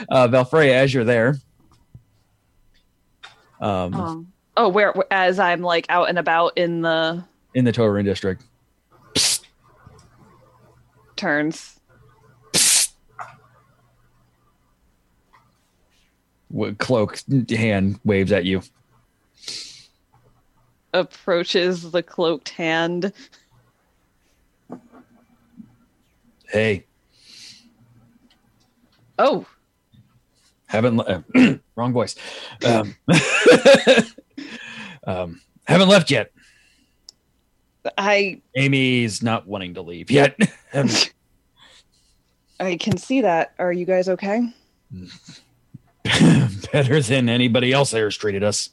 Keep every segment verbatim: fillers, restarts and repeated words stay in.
uh, Valfrey, as you're there, um, Um, oh, where as I'm like out and about in the in the Torin district, turns. cloak hand waves at you. Approaches the cloaked hand. Hey. Oh. Haven't uh, wrong voice. Um, um, haven't left yet. I Amy's not wanting to leave yet. I can see that. Are you guys okay? Better than anybody else there's treated us.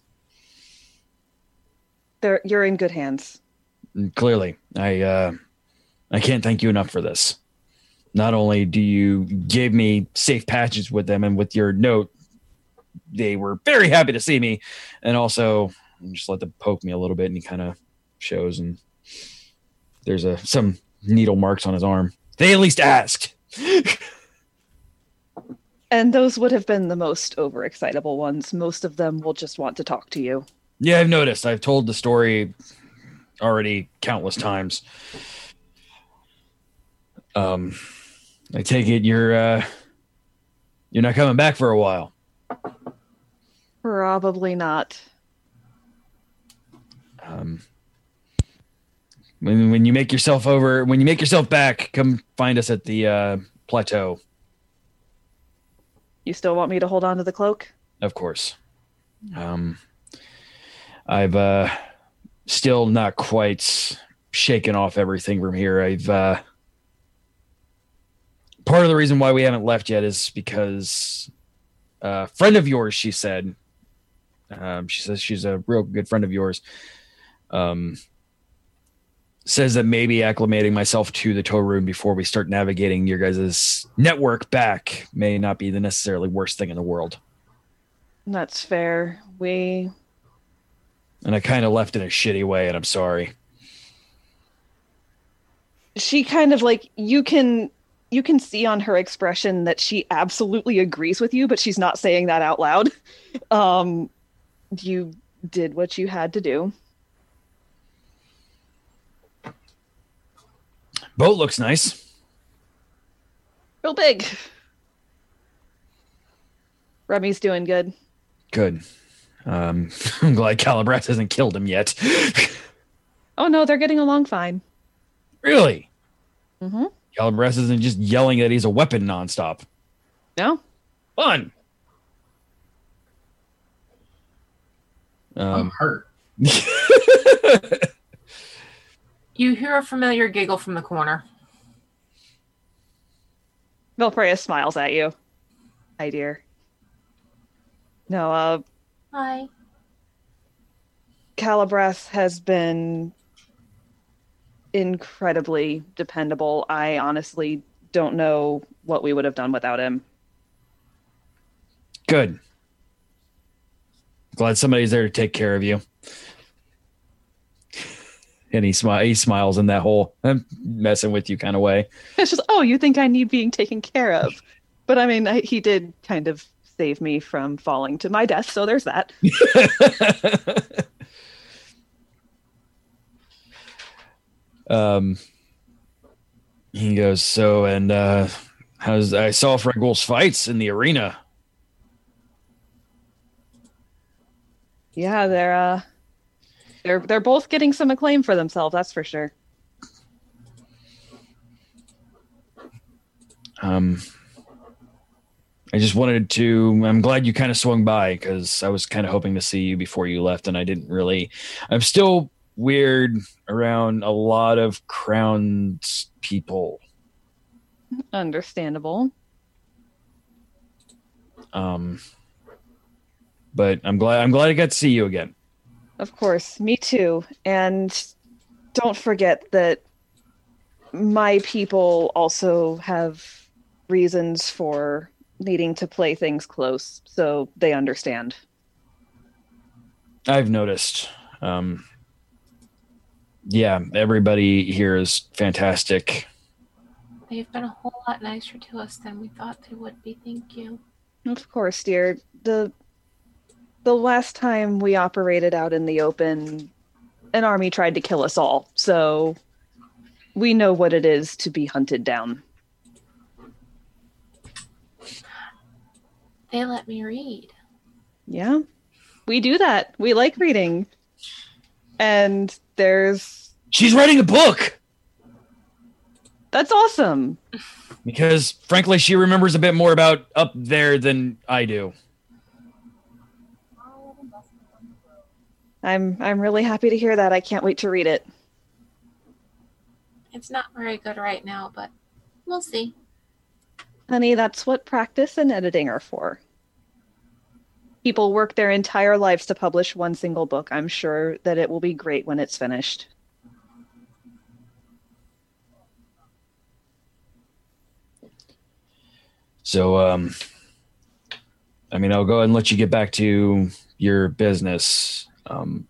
They're, you're in good hands. Clearly. I uh, I can't thank you enough for this. Not only do you give me safe passage with them and with your note, they were very happy to see me. And also just let them poke me a little bit, and he kind of shows, and there's a some needle marks on his arm. They at least asked. And those would have been the most overexcitable ones. Most of them will just want to talk to you. Yeah, I've noticed. I've told the story already countless times. Um, I take it you're uh, you're not coming back for a while. Probably not. Um, when when you make yourself over, when you make yourself back, come find us at the uh, plateau. You still want me to hold on to the cloak? Of course. Um, I've uh, still not quite shaken off everything from here. I've uh, part of the reason why we haven't left yet is because a friend of yours, she said, um, she says she's a real good friend of yours, um, says that maybe acclimating myself to the tow room before we start navigating your guys' network back may not be the necessarily worst thing in the world. That's fair. We... And I kind of left in a shitty way, and I'm sorry. She kind of like, you can... You can see on her expression that she absolutely agrees with you, but she's not saying that out loud. Um, you did what you had to do. Boat looks nice. Real big. Remy's doing good. Good. Um, I'm glad Calabras hasn't killed him yet. Oh no, they're getting along fine. Really? Mm-hmm. Calabras isn't just yelling that he's a weapon nonstop. No? Fun. Um, I'm hurt. You hear a familiar giggle from the corner. Vilfreya smiles at you. Hi, dear. No, uh... Hi. Calabras has been incredibly dependable. I honestly don't know what we would have done without him. Good. Glad somebody's there to take care of you. And he, smi- he smiles in that whole I'm messing with you kind of way. It's just, oh, you think I need being taken care of. But I mean, I, he did kind of save me from falling to my death, so there's that. um, he goes, so, and uh, how's, I saw Fragul's fights in the arena. Yeah, they're, uh, They're they're both getting some acclaim for themselves, that's for sure. Um, I just wanted to, I'm glad you kind of swung by because I was kind of hoping to see you before you left, and I didn't really, I'm still weird around a lot of Crown's people. Understandable. Um, but I'm glad, I'm glad I got to see you again. Of course, me too. And don't forget that my people also have reasons for needing to play things close, so they understand. I've noticed. Um, yeah, everybody here is fantastic. They've been a whole lot nicer to us than we thought they would be. Thank you. Of course, dear. The the last time we operated out in the open, an army tried to kill us all, so we know what it is to be hunted down. They let me read. Yeah, we do that. We like reading. And there's... She's writing a book! That's awesome. Because, frankly, she remembers a bit more about up there than I do. I'm I'm really happy to hear that. I can't wait to read it. It's not very good right now, but we'll see. Honey, that's what practice and editing are for. People work their entire lives to publish one single book. I'm sure that it will be great when it's finished. So, um, I mean, I'll go ahead and let you get back to your business. Um,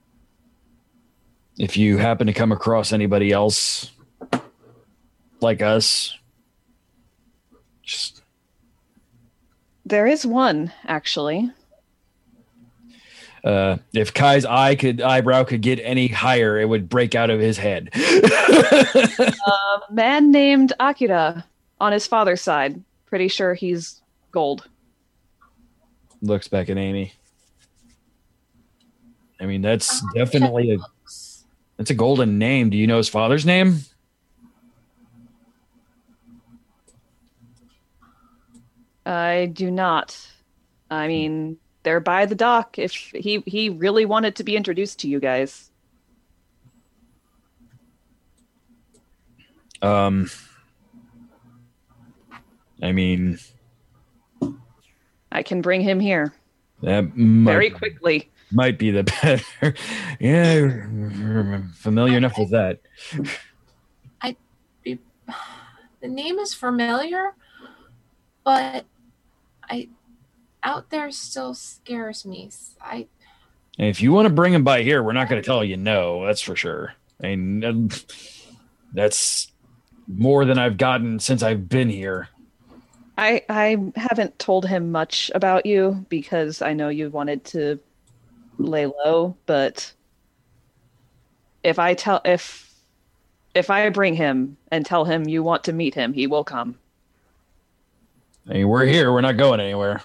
if you happen to come across anybody else like us, just... There is one, actually. Uh, if Kai's eye could eyebrow could get any higher, it would break out of his head. A man named Akira on his father's side. Pretty sure he's gold. Looks back at Amy. I mean, that's definitely a that's a golden name. Do you know his father's name? I do not. I mean, they're by the dock. If he he really wanted to be introduced to you guys. Um, I mean, I can bring him here that might, very quickly. Might be the better. Yeah, familiar enough with that. I, be, the name is familiar, but I out there still scares me. I. And if you want to bring him by here, we're not going to tell you no. That's for sure. I mean, that's more than I've gotten since I've been here. I I haven't told him much about you because I know you wanted to lay low, but if I tell if if I bring him and tell him you want to meet him, he will come. I mean, we're here. We're not going anywhere.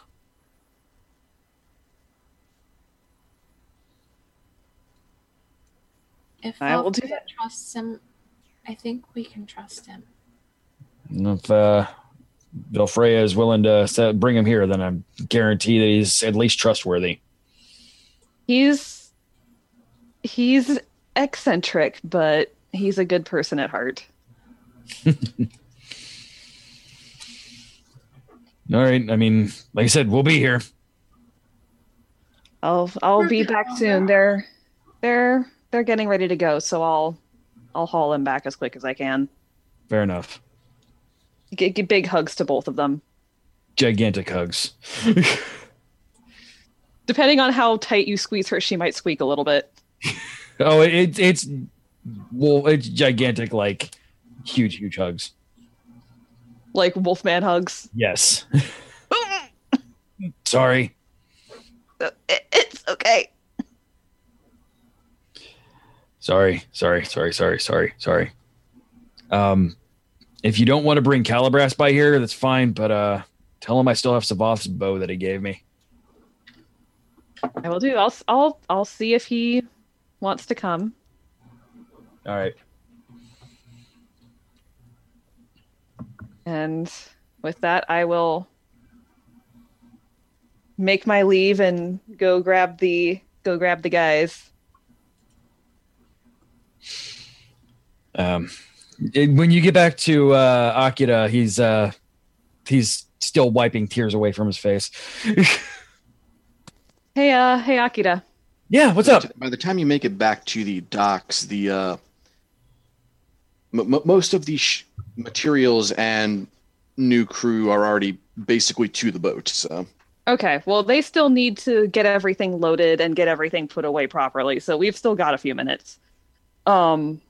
If I will do that. Trust him, I think we can trust him. If uh, Vilfreya is willing to set, bring him here, then I guarantee that he's at least trustworthy. He's he's eccentric, but he's a good person at heart. All right. I mean, like I said, we'll be here. I'll I'll be back soon. They're they're they're getting ready to go, so I'll I'll haul him back as quick as I can. Fair enough. G- g- big hugs to both of them. Gigantic hugs. Depending on how tight you squeeze her, she might squeak a little bit. Oh, it, it's well, it's gigantic, like huge, huge hugs. Like Wolfman hugs. Yes. Sorry. It's okay. Sorry, sorry, sorry, sorry, sorry, sorry. Um, if you don't want to bring Calibras by here, that's fine. But uh, tell him I still have Savoth's bow that he gave me. I will do. I'll I'll I'll see if he wants to come. All right. And with that, I will make my leave and go grab the go grab the guys. Um, it, when you get back to uh, Akira, he's uh, he's still wiping tears away from his face. Hey, uh, hey, Akira. Yeah, what's up? By the time you make it back to the docks, the uh, m- m- most of the sh- materials and new crew are already basically to the boat. So Okay, well, they still need to get everything loaded and get everything put away properly, so we've still got a few minutes. Um,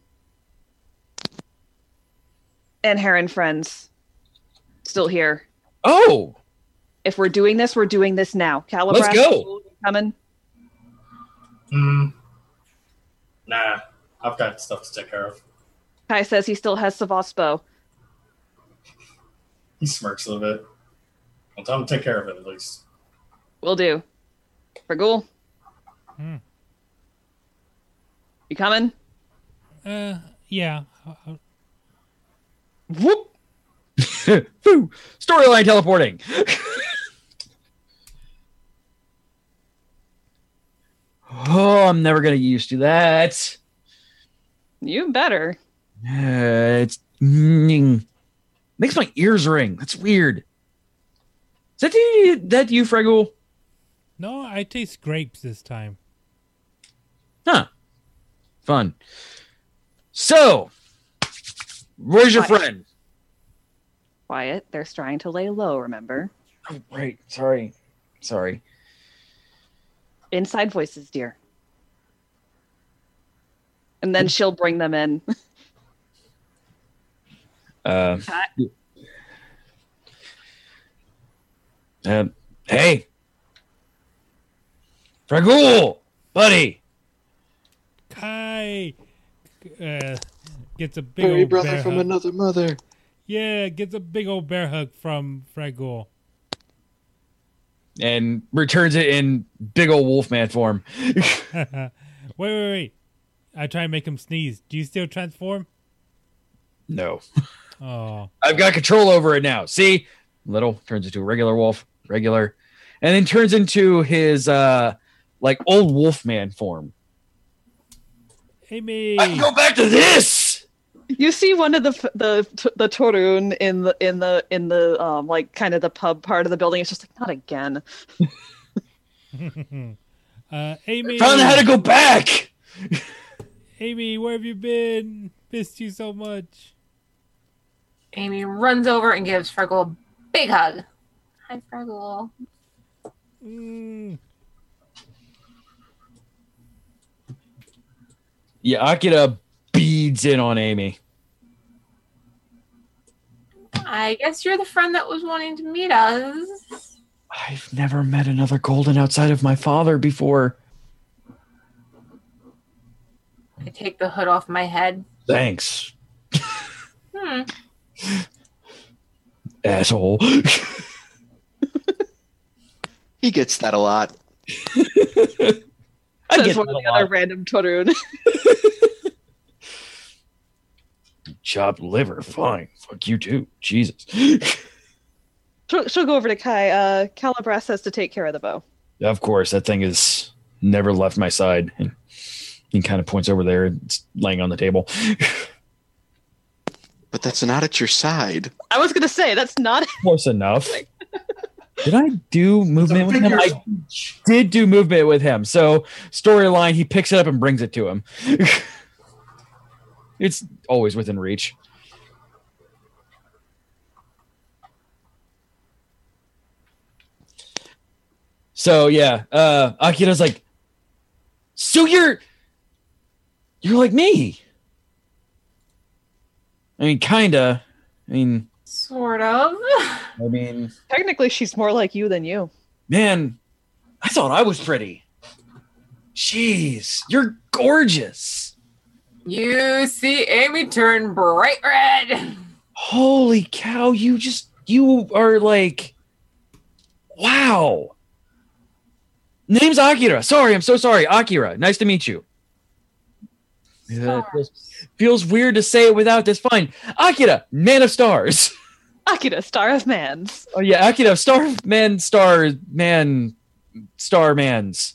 and Heron friends still here. Oh, If we're doing this, we're doing this now. Calibras, Let's go. Coming. Hmm. Nah, I've got stuff to take care of. Kai says he still has Savas bow. He smirks a little bit. I'll tell him to take care of it at least. Will do. Fragul, Hmm. you coming? Uh, yeah. Uh, Whoop. Woo. Storyline teleporting. Oh, I'm never gonna get used to that. You better. Uh, it's mm, makes my ears ring. That's weird. Is that you, that you, Fragul? no, I taste grapes this time. Huh. Fun. So, where's your Quiet. friend? Quiet. They're trying to lay low, remember? Oh, right. Sorry. Sorry. Inside voices, dear. And then she'll bring them in. Uh, Cut. uh, hey. Fragul, buddy. Kai uh, gets a big Fairy old brother bear from hug. another mother. Yeah, gets a big old bear hug from Fragul. And returns it in big old wolfman form. wait, wait, wait. I try and make him sneeze. Do you still transform? No. Oh. I've got control over it now. See? Little turns into a regular wolf, regular. And then turns into his uh like old wolfman form. Amy! I can go back to this. You see one of the the the Torun in the in the in the um like kind of the pub part of the building. It's just like, not again. uh, Amy! Found out how to go back. Amy, where have you been? Missed you so much. Amy runs over and gives Fraggle a big hug. Hi, Fraggle. Mm. Yeah, Akira beads in on Amy. I guess you're the friend that was wanting to meet us. I've never met another golden outside of my father before. I take the hood off my head. Thanks, Hmm. asshole. He gets that a lot. I Says get one that of a the other lot. random Torun. Chopped liver, fine. Fuck you too. Jesus. she'll, she'll go over to Kai. Uh, Calibras says to take care of the bow. Of course, that thing has never left my side. And he kind of points over there. It's laying on the table. But that's not at your side. I was gonna say that's not. Close enough. Did I do movement with him? figure I speech. did do movement with him. So storyline, he picks it up and brings it to him. It's always within reach. So yeah, uh, Akira's like, so you're, you're like me. I mean, kinda. I mean, Sort of. I mean, Technically, she's more like you than you. man, I thought I was pretty. Jeez, you're gorgeous. You see Amy turn bright red. Holy cow, you just, you are like, wow. Name's Akira. Sorry, I'm so sorry. Akira, nice to meet you. Yeah, it feels, feels weird to say it without this. Fine. Akira, man of stars. Akira, star of mans. Oh yeah, Akira, star man, star man, star mans.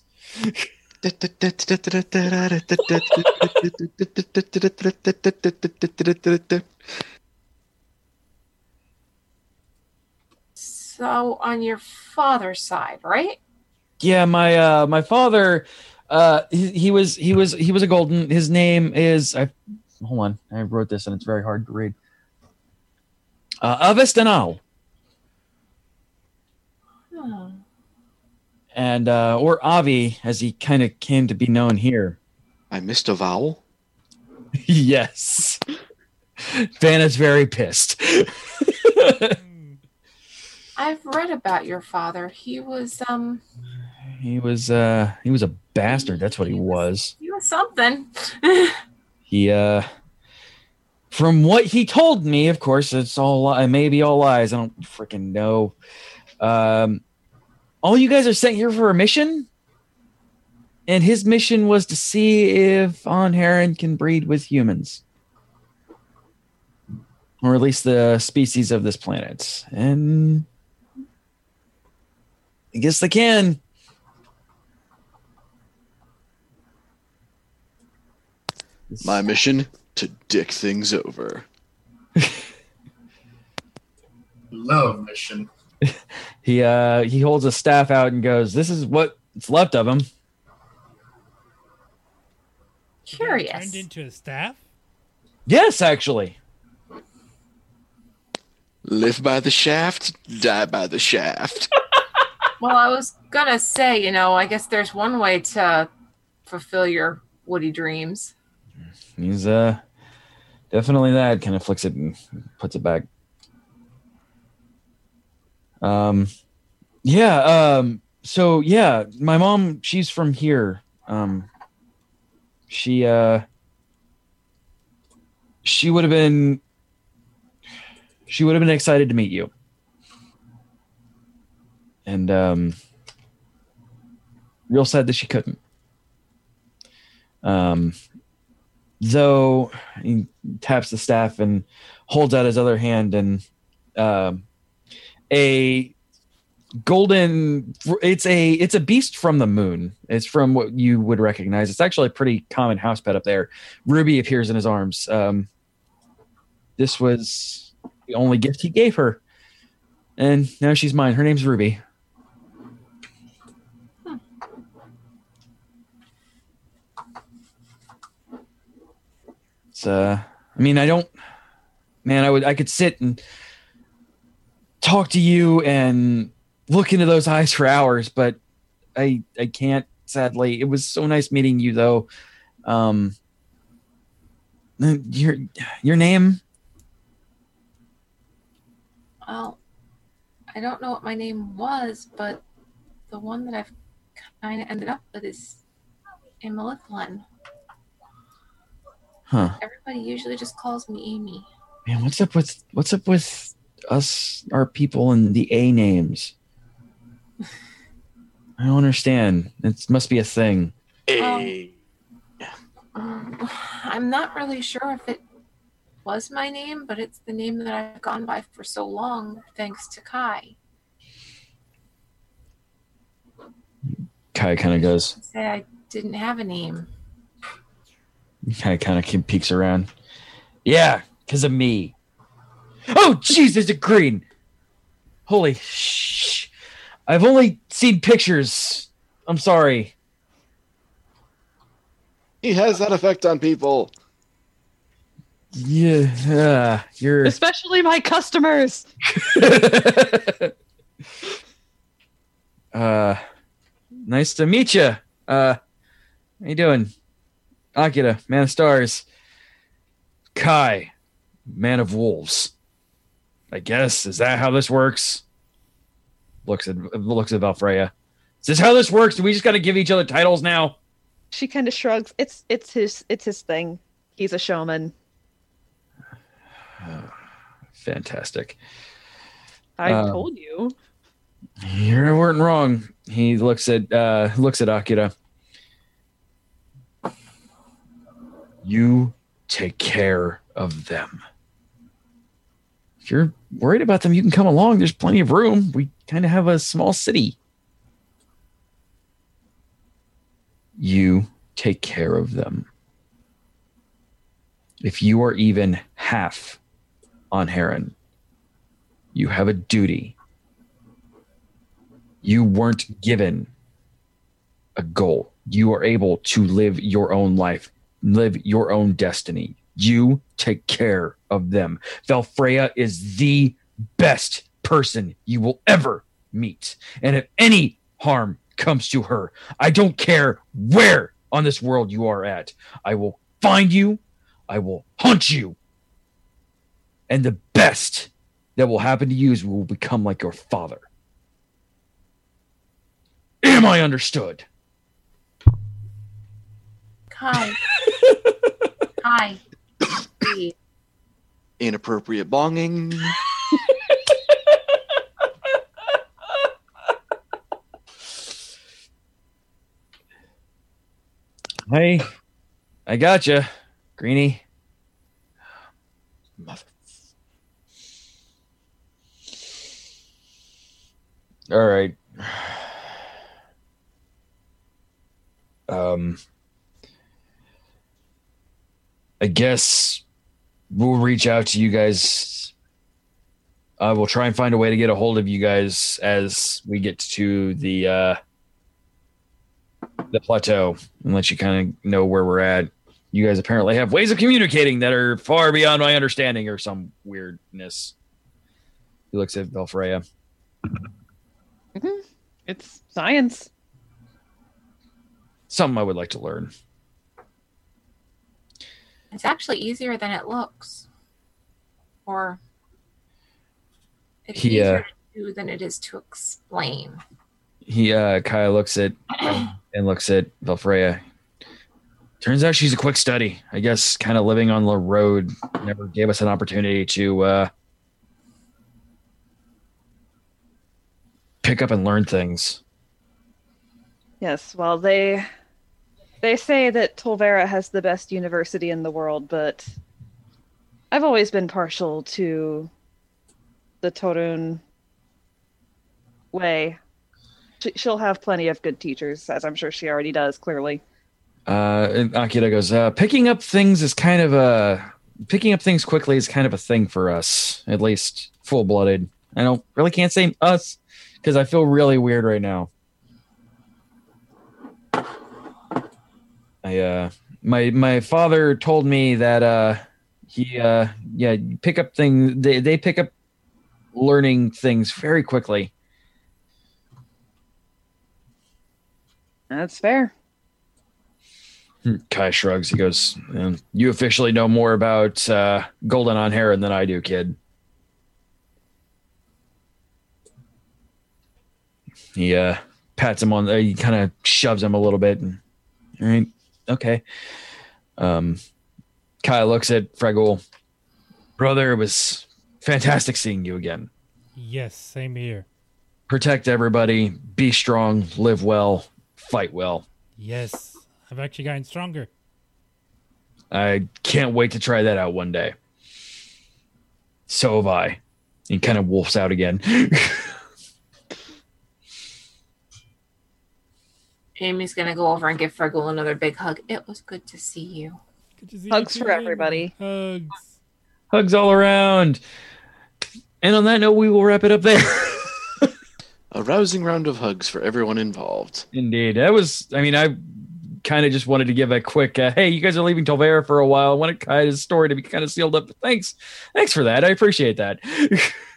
So on your father's side, right? Yeah, my uh my father, uh he, he was he was he was a golden. His name is I hold on, I wrote this and it's very hard to read. Uh Avestanal. Hmm. And uh or Avi, as he kind of came to be known here. I missed a vowel. Yes. Vanna's very pissed. I've read about your father. He was um He was uh he was a bastard. That's what he was. he was something. He uh from what he told me, of course, it's all li- maybe all lies. I don't freaking know. Um all you guys are sent here for a mission? And his mission was to see if Anharan can breed with humans. Or at least the species of this planet. And I guess they can. My mission to dick things over. Love mission. He uh he holds a staff out and goes, "This is what's left of him." Curious. Turned into a staff? Yes, actually. Live by the shaft, die by the shaft. Well, I was gonna say, you know, I guess there's one way to fulfill your woody dreams. He's uh definitely that. Kind of flicks it and puts it back. Um yeah, um so yeah, my mom, she's from here. Um she uh she would have been she would have been excited to meet you. And um real sad that she couldn't. Um Though he taps the staff and holds out his other hand, and um, a golden it's a it's a beast from the moon. It's from what you would recognize. It's actually a pretty common house pet up there. Ruby appears in his arms. Um, this was the only gift he gave her, and now she's mine. Her name's Ruby. It's, uh, I mean, I don't, man, I would, I could sit and talk to you and look into those eyes for hours, but I, I can't, sadly. It was so nice meeting you, though. Um, your, your name? Well, I don't know what my name was, but the one that I've kind of ended up with is Imelithlen. Huh. Everybody usually just calls me Amy. Man, what's up with what's up with us, our people, and the A names? I don't understand. It must be a thing. Hey. Um, I'm not really sure if it was my name, but it's the name that I've gone by for so long, thanks to Kai. Kai kind of goes. Say I didn't have a name. Kai kind of peeks around. Yeah, because of me. Oh, jeez, there's a green. Holy shh. I've only seen pictures. I'm sorry. He has that effect on people. Yeah, uh, you're. Especially my customers. uh, nice to meet you. Uh, how you doing? Akira, Man of Stars. Kai, Man of Wolves. I guess, is that how this works? Looks at looks at Valfreya. Is this how this works? Do we just got to give each other titles now? She kind of shrugs. It's it's his it's his thing. He's a showman. Fantastic. I Um, told you. You weren't wrong. He looks at uh, looks at Akira. You take care of them. If you're worried about them, you can come along. There's plenty of room. We kind of have a small city. You take care of them. If you are even half Anharan, you have a duty. You weren't given a goal. You are able to live your own life, live your own destiny. You take care of them. Valfreya is the best person you will ever meet. And if any harm comes to her, I don't care where on this world you are at. I will find you. I will hunt you. And the best that will happen to you is we will become like your father. Am I understood? Kai. Kai. Please. Inappropriate bonging. Hey, I gotcha, Greenie. Mother. All right. Um, I guess we'll reach out to you guys. I will try and find a way to get a hold of you guys as we get to the uh, the plateau and let you kind of know where we're at. You guys apparently have ways of communicating that are far beyond my understanding or some weirdness. He looks at Valfreya. Mm-hmm. It's science. Something I would like to learn. It's actually easier than it looks. Or it's He, uh, easier to do than it is to explain. He uh Kaya looks at and looks at Valfreya. Turns out she's a quick study. I guess kind of living on the road never gave us an opportunity to uh pick up and learn things. Yes, well, they they say that Tolvera has the best university in the world, but I've always been partial to the Torun way. She, she'll have plenty of good teachers, as I'm sure she already does, clearly. Uh, and Akira goes, uh, picking up things is kind of a picking up things quickly is kind of a thing for us, at least full blooded. I don't really can't say us because I feel really weird right now. I uh, my my father told me that uh, he uh, yeah pick up things they they pick up learning things very quickly. That's fair. Kai shrugs. He goes, you officially know more about uh, Golden on Heron than I do, kid. He uh, pats him on the, he kind of shoves him a little bit. And, all right, okay. Um, Kai looks at Fregul. Brother, it was fantastic seeing you again. Yes, same here. Protect everybody. Be strong. Live well. Fight well. Yes. I've actually gotten stronger. I can't wait to try that out one day. So have I. He kind of wolfs out again. Amy's going to go over and give Fergal another big hug. It was good to see you. Good to see Hugs you for too, everybody. Amy. Hugs. Hugs all around. And on that note, we will wrap it up there. A rousing round of hugs for everyone involved. Indeed. That was, I mean, I kind of just wanted to give a quick, uh, hey, you guys are leaving Tolvera for a while. I wanted Kai's story to be kind of sealed up. Thanks. Thanks for that. I appreciate that.